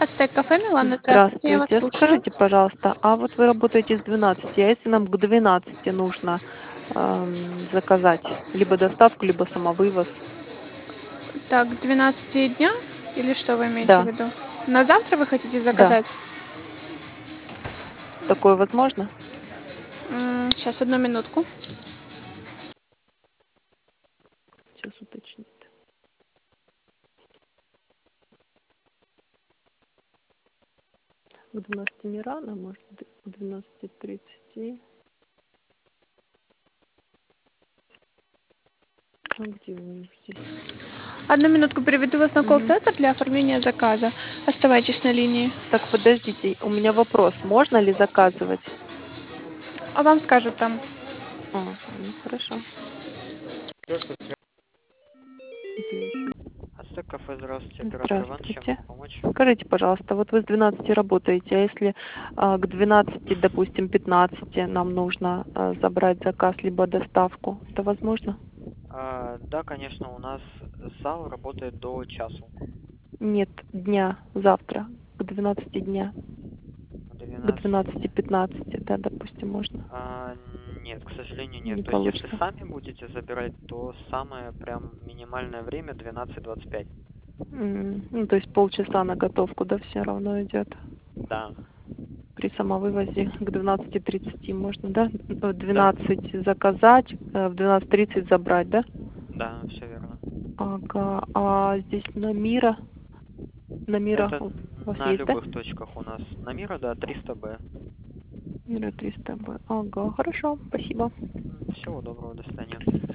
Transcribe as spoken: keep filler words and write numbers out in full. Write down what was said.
Ацтек кафе Милана, здравствуйте, я вас Здравствуйте. слушаю. Скажите, пожалуйста, а вот вы работаете с двенадцати, а если нам к двенадцати нужно эм, заказать либо доставку, либо самовывоз? Так, к двенадцати дня или что вы имеете в Да, виду? На завтра вы хотите да. заказать? Такое возможно? Сейчас, одну минутку. Сейчас уточнит. К двенадцати не рано, может, к двенадцати тридцати. А где у них здесь? Одну минутку, переведу вас на Мгм. колл-центр для оформления заказа. Оставайтесь на линии. Так, подождите, у меня вопрос. Можно ли заказывать? А вам скажут там. А, ну хорошо. Извините. Ацтек кафе, здравствуйте, оператор Иван, чем Здравствуйте. могу помочь? Скажите, пожалуйста, вот вы с двенадцати работаете, а если а, к двенадцати, допустим, пятнадцати нам нужно а, забрать заказ либо доставку, это возможно? А, да, конечно, у нас зал работает до часу. Нет, дня, завтра, к двенадцати дня, В к двенадцать. двенадцати пятнадцати, да, допустим, можно? А, нет, к сожалению, Не нет. То есть, если получится. сами будете забирать, то самое прям минимальное время двенадцать двадцать пять. М, Ну, то есть полчаса на готовку, да, все равно идет. Да, При самовывозе к двенадцати тридцати можно, да? В да, двенадцать заказать, э, в двенадцать тридцать забрать, да? да, все верно. Ага, а здесь на Мира, на Мира Это у вас на есть, да? любых точках у нас. На Мира, да, триста бэ. Мира триста Б. Ага, хорошо, спасибо. Всего доброго, до свидания.